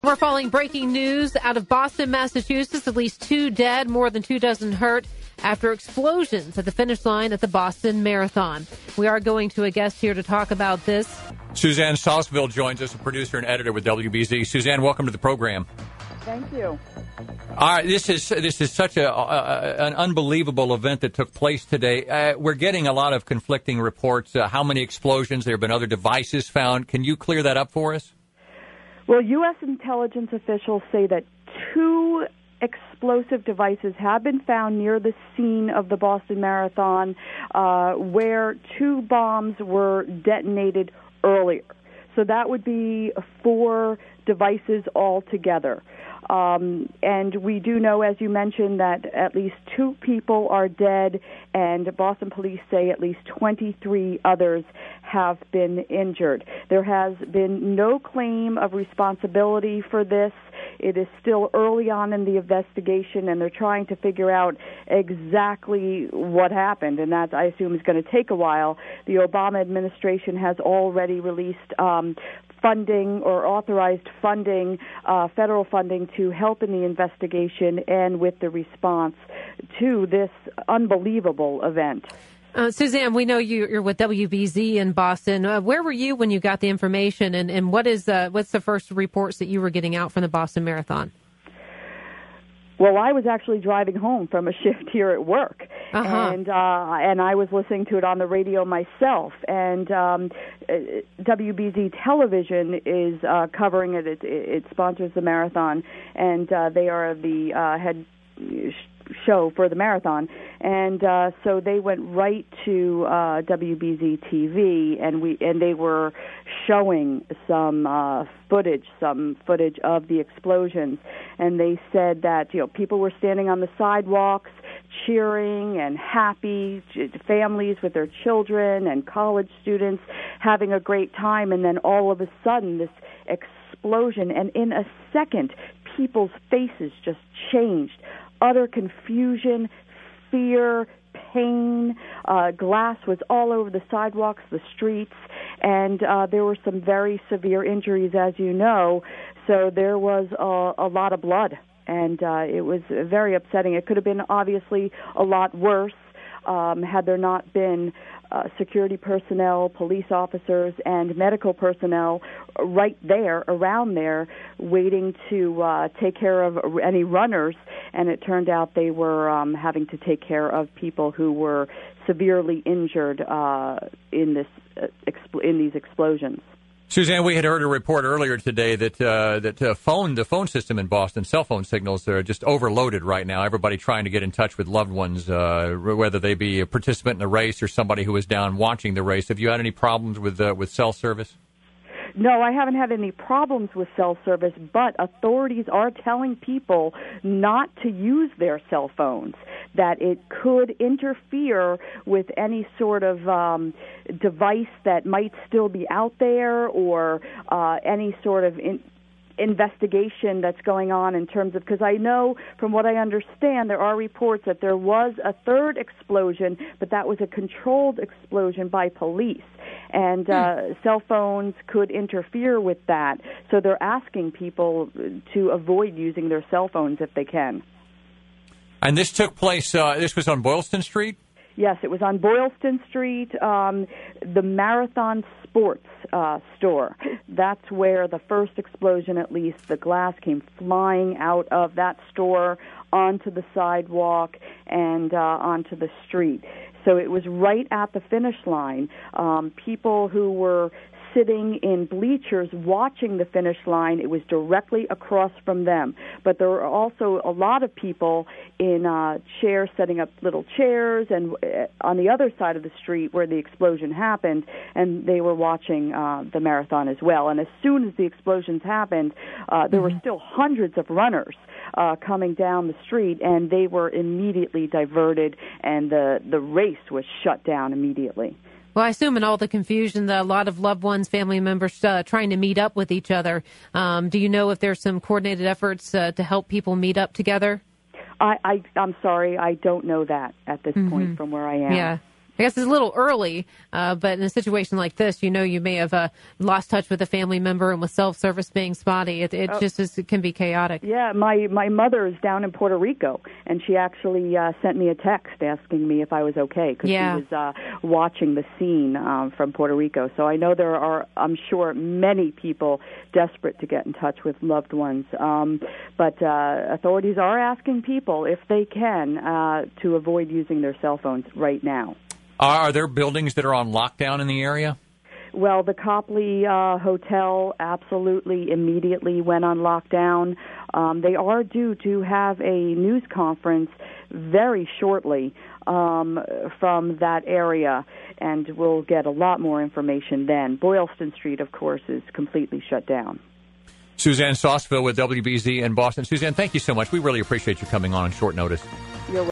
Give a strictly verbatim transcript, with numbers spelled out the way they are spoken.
We're following breaking news out of Boston, Massachusetts. At least two dead, more than two dozen hurt after explosions at the finish line at the Boston Marathon. We are going to a guest here to talk about this. Suzanne Salzville joins us, a producer and editor with W B Z. Suzanne, welcome to the program. Thank you. All right, this is this is such a, a an unbelievable event that took place today. Uh, we're getting a lot of conflicting reports. Uh, how many explosions? There have been other devices found. Can you clear that up for us? Well, U S intelligence officials say that two explosive devices have been found near the scene of the Boston Marathon, uh, where two bombs were detonated earlier. So that would be four devices altogether. Um, and we do know, as you mentioned, that at least two people are dead, and Boston police say at least twenty-three others have been injured. There has been no claim of responsibility for this. It is still early on in the investigation, and they're trying to figure out exactly what happened, and that, I assume, is going to take a while. The Obama administration has already released um, funding or authorized funding, uh, federal funding, to help in the investigation and with the response to this unbelievable event. Uh, Suzanne, we know you, you're with W B Z in Boston. Uh, where were you when you got the information, and, and what is uh, what's the first reports that you were getting out from the Boston Marathon? Well, I was actually driving home from a shift here at work, uh-huh. and uh, and I was listening to it on the radio myself. And um, W B Z Television is uh, covering it. it. It sponsors the marathon, and uh, they are the uh, head show for the marathon, and uh, so they went right to uh, W B Z T V, and we and they were showing some uh, footage, some footage of the explosions, and they said that, you know, people were standing on the sidewalks, cheering and happy, families with their children and college students having a great time, and then all of a sudden this explosion, and in a second, people's faces just changed. Utter confusion, fear, pain. Uh, glass was all over the sidewalks, the streets, and uh, there were some very severe injuries, as you know. So there was a, a lot of blood, and uh, it was very upsetting. It could have been obviously a lot worse um, had there not been uh, security personnel, police officers, and medical personnel right there, around there, waiting to uh, take care of any runners. And it turned out they were um, having to take care of people who were severely injured uh, in this uh, expl- in these explosions. Suzanne, we had heard a report earlier today that uh, that uh, phone the phone system in Boston, cell phone signals, are just overloaded right now. Everybody trying to get in touch with loved ones, uh, whether they be a participant in a race or somebody who was down watching the race. Have you had any problems with uh, with cell service? No, I haven't had any problems with cell service, but authorities are telling people not to use their cell phones, that it could interfere with any sort of um, device that might still be out there, or uh, any sort of in- investigation that's going on in terms of, because I know from what I understand there are reports that there was a third explosion, but that was a controlled explosion by police, and uh, hmm. cell phones could interfere with that, so they're asking people to avoid using their cell phones if they can. And this took place, uh, this was on Boylston Street? Yes, it was on Boylston Street, um, the Marathon Sports uh, store. That's where the first explosion, at least, the glass came flying out of that store onto the sidewalk and uh, onto the street. So it was right at the finish line. Um, people who were sitting in bleachers watching the finish line, it was directly across from them. But there were also a lot of people in uh, chairs, setting up little chairs, and uh, on the other side of the street where the explosion happened, and they were watching uh, the marathon as well. And as soon as the explosions happened, uh, there mm-hmm. were still hundreds of runners uh, coming down the street, and they were immediately diverted, and the, the race was shut down immediately. Well, I assume in all the confusion, that a lot of loved ones, family members uh, trying to meet up with each other. Um, do you know if there's some coordinated efforts uh, to help people meet up together? I, I, I'm sorry, I don't know that at this mm-hmm. point from where I am. Yeah. I guess it's a little early, uh, but in a situation like this, you know, you may have uh, lost touch with a family member, and with self-service being spotty, it, it oh. just is, it can be chaotic. Yeah, my, my mother is down in Puerto Rico, and she actually uh, sent me a text asking me if I was okay, because yeah. she was uh, watching the scene um, from Puerto Rico. So I know there are, I'm sure, many people desperate to get in touch with loved ones. Um, but uh, authorities are asking people, if they can, uh, to avoid using their cell phones right now. Are there buildings that are on lockdown in the area? Well, the Copley uh, Hotel absolutely immediately went on lockdown. Um, they are due to have a news conference very shortly um, from that area, and we'll get a lot more information then. Boylston Street, of course, is completely shut down. Suzanne Sausville with W B Z in Boston. Suzanne, thank you so much. We really appreciate you coming on on short notice. You're